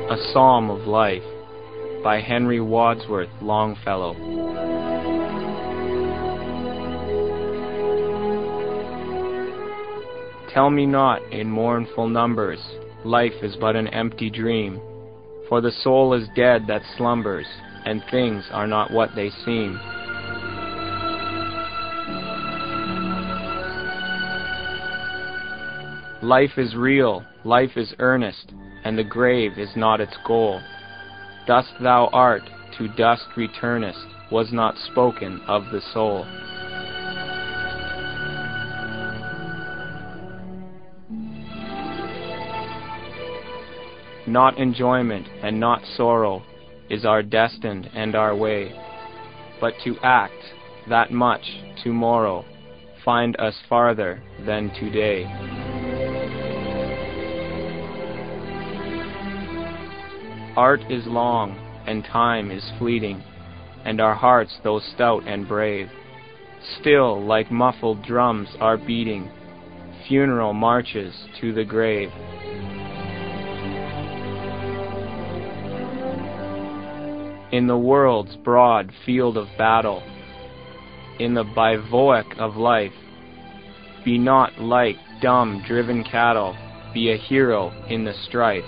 A Psalm of Life by Henry Wadsworth Longfellow. Tell me not in mournful numbers, life is but an empty dream, for the soul is dead that slumbers, and things are not what they seem. Life is real, life is earnest, and the grave is not its goal. Dust thou art, to dust returnest, was not spoken of the soul. Not enjoyment and not sorrow is our destined and our way, but to act, that much tomorrow find us farther than today. Art is long, and time is fleeting, and our hearts, though stout and brave, still like muffled drums are beating funeral marches to the grave. In the world's broad field of battle, in the bivouac of life, be not like dumb driven cattle, be a hero in the strife.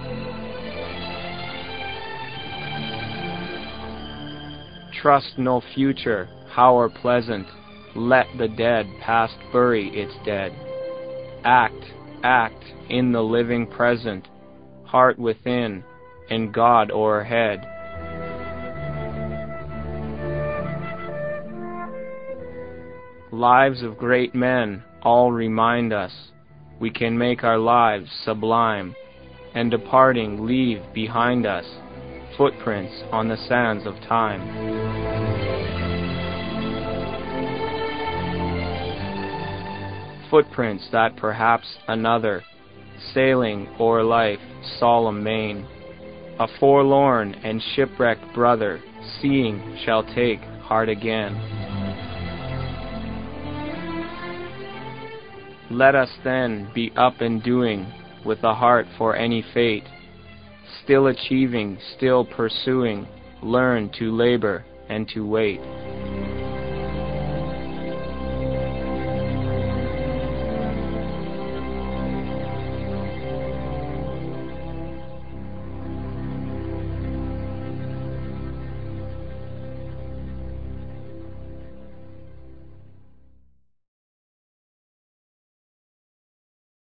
Trust no future, however pleasant, let the dead past bury its dead. Act, act in the living present, heart within, and God o'erhead. Lives of great men all remind us we can make our lives sublime, and departing leave behind us footprints on the sands of time. Footprints that perhaps another, sailing o'er life's solemn main, a forlorn and shipwrecked brother, seeing shall take heart again. Let us then be up and doing, with a heart for any fate, still achieving, still pursuing, learn to labor and to wait.